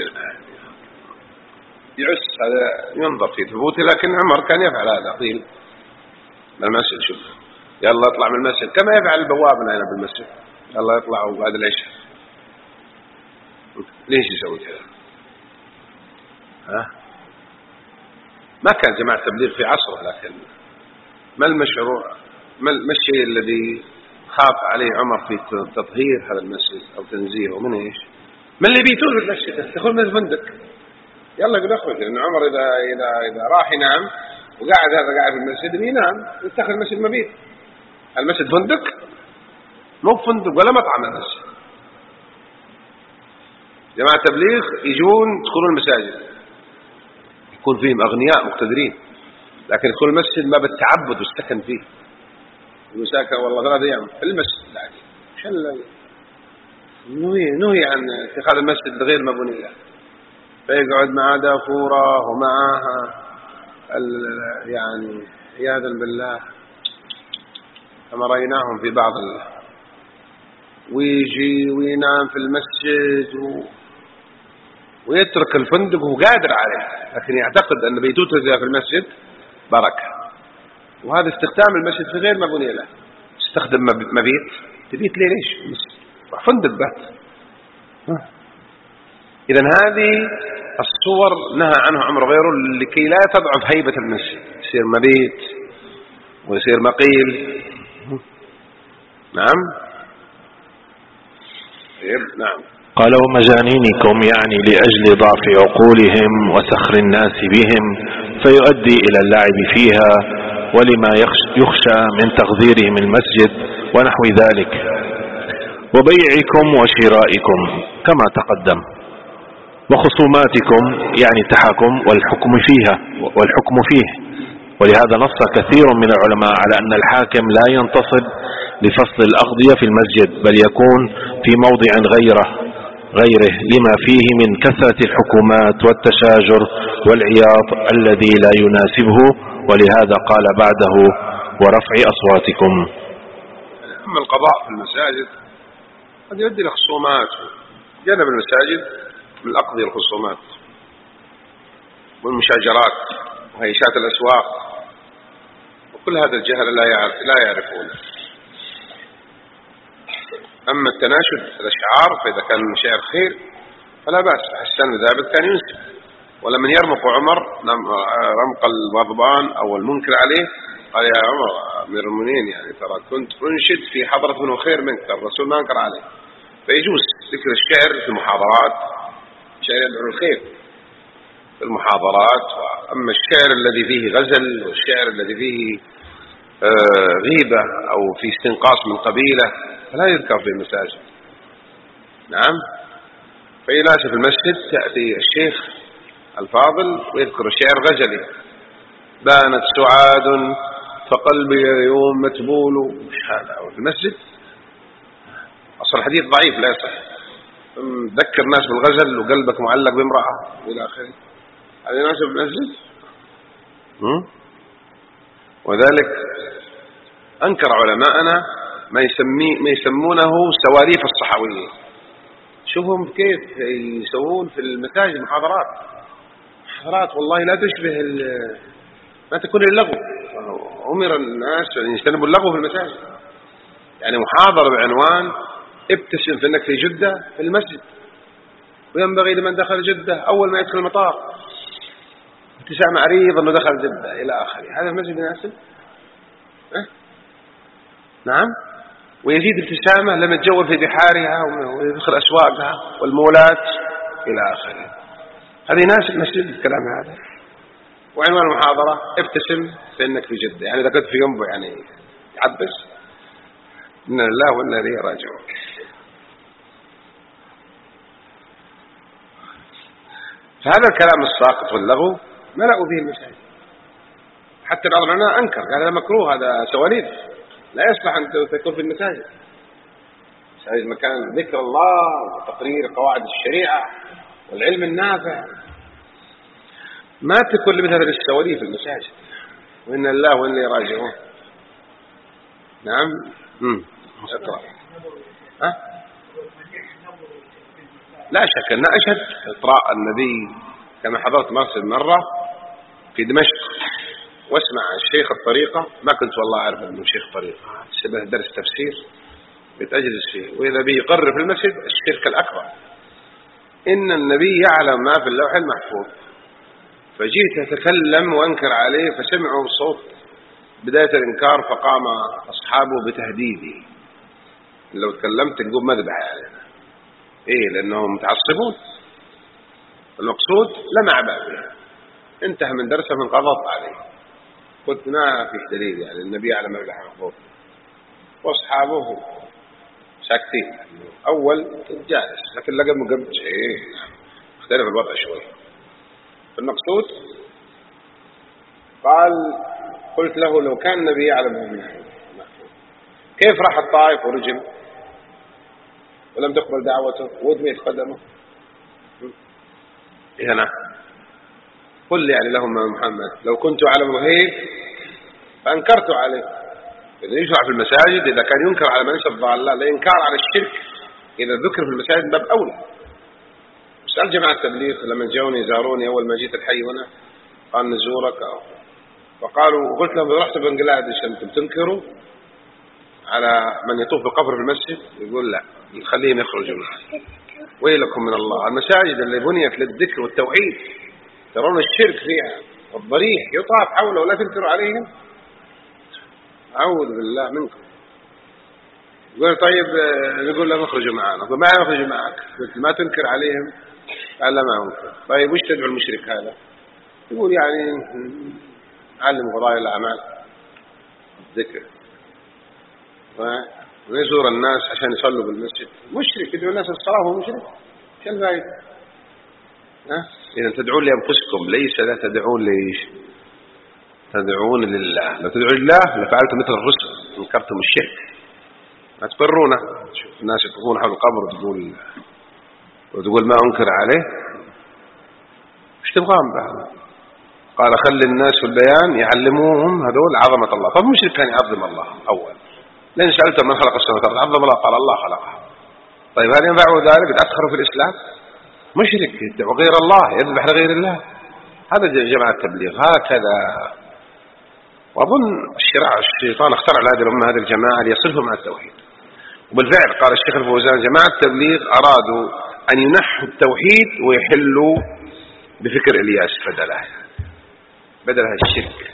يعس هذا ينظر في ثبوته، لكن عمر كان يفعل هذا. قيل المسجد شوف يلا اطلع من المسجد كما يفعل البوابنا هنا بالمسجد، يلا يطلعوا بعد العشاء. ليش يسوي كذا؟ ها ما كان جماعة تبليغ في عصره، لكن ما المشروع ما الشيء الذي خاف عليه عمر في تطهير هذا المسجد أو تنزيهه من إيش؟ من اللي بيتون في المسجد تدخل من الفندق يلا يقول أخرج. لأن عمر إذا إذا إذا راح ينام وقاعد هذا قاعد في المسجد ينام يتخذ المسجد مبيت. المسجد فندق مو فندق ولا مطعم. المسجد جماعة تبليغ يجون يدخلون المساجد يكون فيهم أغنياء مقتدرين، لكن يدخل المسجد ما بالتعبد والسكن فيه. وساكن والله ثلاث أيام في المسجد العادي. شل نهي نهي عن اتخاذ المسجد غير مبني له، فيقعد مع دافورة ومعها يعني عياذا بالله كما رأيناهم في بعض ال... ويجي وينام في المسجد و... ويترك الفندق وهو قادر عليه، لكن يعتقد أن بيتوته في المسجد بركة. وهذا استخدام المسجد في غير مبني له. استخدم مبيت تبيت ليه ليش فندق بات. إذن هذه الصور نهى عنه عمر غيره لكي لا تضعف هيبة المسجد، يصير مبيت ويصير مقيل. نعم نعم. قال ومجانينكم يعني لأجل ضعف عقولهم وسخر الناس بهم فيؤدي إلى اللعب فيها ولما يخشى من تغذيرهم المسجد ونحو ذلك، وبيعكم وشرائكم كما تقدم، وخصوماتكم يعني تحكم والحكم فيها والحكم فيه. ولهذا نص كثير من العلماء على أن الحاكم لا ينتصب لفصل الأغذية في المسجد، بل يكون في موضع غيره غيره لما فيه من كثرة الحكومات والتشاجر والعياط الذي لا يناسبه، ولهذا قال بعده ورفع أصواتكم. أما القضاء في المساجد قد يؤدي لخصومات، جانب المساجد من الأقضية الخصومات والمشاجرات وهيشات الأسواق، وكل هذا الجهل لا يعرف لا يعرفون. أما التناشد الأشعار فإذا كان شعر خير فلا بأس، حسان ذابت كان ينسب، ولمن يرمق عمر رمق الغضبان أو المنكر عليه قال يا عمر أمير المؤمنين يعني ترى كنت أنشد في حضرة من خير منك، الرسول ما انكر عليه. فيجوز ذكر الشعر في المحاضرات، شعر يدعو الخير في المحاضرات. أما الشعر الذي فيه غزل والشعر الذي فيه غيبة أو في استنقاص من قبيلة فلا يذكر في المساجد. نعم. فإذا في المسجد تأتي الشيخ الفاضل ويذكر الشعر غزلي، بانت سعاد فقلبي يوم متبول، مش هذا في المسجد؟ أصل الحديث ضعيف لا يصح، ذكر الناس بالغزل وقلبك معلق بامرأة إلى آخره، هذا يناسب المسجد؟ وذلك أنكر علماءنا ما يسمي ما يسمونه سواليف الصحويين. شوفهم كيف يسوون في المساجد محاضرات محاضرات والله لا تشبه ما تكون اللغو. أمر الناس أن يجتنبوا اللغو في المساجد، يعني محاضرة بعنوان ابتسم في أنك في جدة في المسجد، وينبغي لمن دخل جدة أول ما يدخل المطار ابتسام عريض أنه دخل جدة إلى آخره. هذا المسجد يناسب؟ أه؟ نعم. ويزيد ابتسامة لما يتجول في بحارها ويدخل أسواقها والمولات إلى آخره. هذا يناسب مسجد الكلام هذا؟ وعنوان المحاضرة ابتسم فإنك في جدة، يعني إذا كنت في جنبه يعني يعبس. إن الله وإنا إليه راجعون. فهذا الكلام الساقط واللغو ملأوا به المساجد، حتى بعض العلماء أنكر قال هذا مكروه، هذا سواليف لا يصلح أن تكون في المساجد. المساجد مكان ذكر الله وتقرير قواعد الشريعة والعلم النافع، ما تكون لمثل السواليف في المساجد. وإن الله وإنا إليه راجعون. نعم. امم اقرأ. ها؟ لا شك أن أشهد إطراء النبي كما حضرت مرسل مرة في دمشق واسمع الشيخ الطريقة، ما كنت والله أعرف أنه شيخ طريقة، شبه درس تفسير بتجلس فيه، وإذا به يقرر في المسجد الشرك الأكبر إن النبي يعلم ما في اللوح المحفوظ. فجيت أتكلم وأنكر عليه فسمعوا صوت بداية الإنكار فقام أصحابه بتهديدي، لو تكلمت نقوم مذبح علينا. إيه؟ لأنهم متعصبون. المقصود لمع بابه، انتهى من درسه من قضط عليه. قلت ما في دليل، يعني النبي على مذبح محفوظ وأصحابه ساكتين. أول جالس لكن لقى مقبل إيه اختلف الوضع شوي. المقصود قال قلت له لو كان النبي يعلم محفوظ كيف راح الطائف ورجم ولم تقبل دعوته ودميت قدمه؟ إيه أنا قل يعني لهم محمد لو كنت أعلم الغيب فأنكرت عليه. إذا يشرع في المساجد إذا كان ينكر على من يشرع الله لا ينكر على الشرك إذا ذكر في المساجد باب أولى. سأل جماعة التبليغ لما جاوني يزاروني أول ما جيت الحي هنا قال نزورك فقالوا قلت لهم رحت بنجلاديش أنتم تنكروا على من يطوف بقبر في المسجد؟ يقول لا خليهم يخرجوا معي. ويلكم من الله. المساجد اللي بنيت للذكر والتوحيد ترون الشرك فيها والضريح يطاف حوله ولا تنكروا عليهم. أعوذ بالله منكم. يقول طيب نقول لهم اخرجوا معنا، ما يخرجوا معك، ما تنكر عليهم، قال لا ما أنكر. طيب وش تدعو المشرك هذا؟ يقول يعني علم فضائل الأعمال الذكر ويزور الناس عشان يصلوا بالمسجد. مشرك يدعو الناس الصلاة وهو مشرك، شو الفائدة؟ ها؟ إذا تدعون لأنفسكم ليس لا تدعون ليش؟ تدعون لله. لو تدعون لله لفعلتم مثل الرسل، انكرتم الشرك. ما تبرونا. شوف الناس يطوفون حول القبر وتقول وتقول ما أنكر عليه. ايش تبغون بعد؟ قال خلي الناس في البيان يعلموهم هذول عظمة الله. طب المشرك كان يعظم الله أول، لأن سألتم من خلق السماوات والأرض عظم الله، قال الله خلقها. طيب هل ينفعوا ذلك؟ أدخلوا في الإسلام؟ مشرك يدعو غير الله، يذبح لغير الله. هذا جماعة التبليغ هكذا. وأظن الشراع الشيطان اخترع لهذه الأمة هذه الجماعة ليصرفهم عن التوحيد. وبالفعل قال الشيخ الفوزان جماعة التبليغ أرادوا أن ينحوا التوحيد ويحلوا بفكر إلياس بدله بدلها الشرك.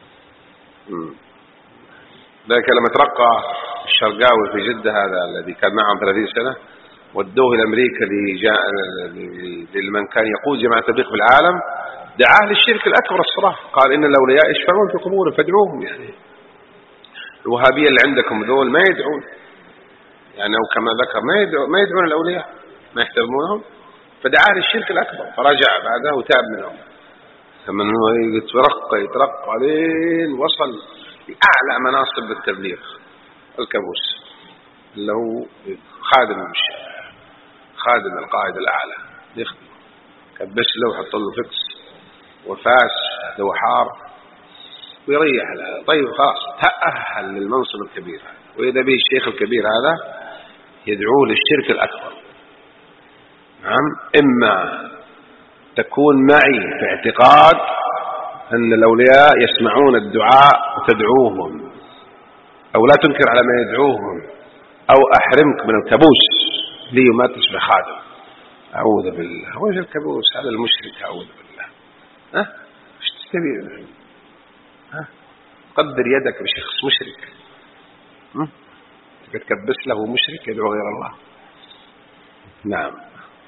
ذلك لما ترقى الشرقاوي في جدة هذا الذي كان معهم ثلاثين سنة ودوه إلى أمريكا لمن كان يقود جماعة التبليغ في العالم، دعاه للشرك الأكبر الصراحة. قال إن الأولياء يشفعون في قبورهم فادعوهم. يعني الوهابية اللي عندكم ذول ما يدعون، يعني أو كما ذكر ما يدعون, ما يدعون الأولياء، ما يحترمونهم، فدعاه للشرك الأكبر فرجع بعده وتاب منهم. ثم أنه يترقى يترقى لين وصل لأعلى مناصب التبليغ الكابوس اللي هو خادم الشارع، خادم القائد الأعلى، يخدم كبس له وحط له فكس وفاس له حار ويريح له. طيب خلاص تأهل للمنصب الكبير هذا. وإذا به الشيخ الكبير هذا يدعوه للشرك الأكبر. نعم، إما تكون معي في اعتقاد أن الأولياء يسمعون الدعاء وتدعوهم، أو لا تنكر على ما يدعوهم، أو أحرمك من الكابوس لي وما تشبه خادم. أعوذ بالله. وش الكابوس هذا؟ المشرك. أعوذ بالله. ها ايش تستبيع؟ ها قدر يدك بشخص مشرك، تكبس له مشرك يدعو غير الله. نعم.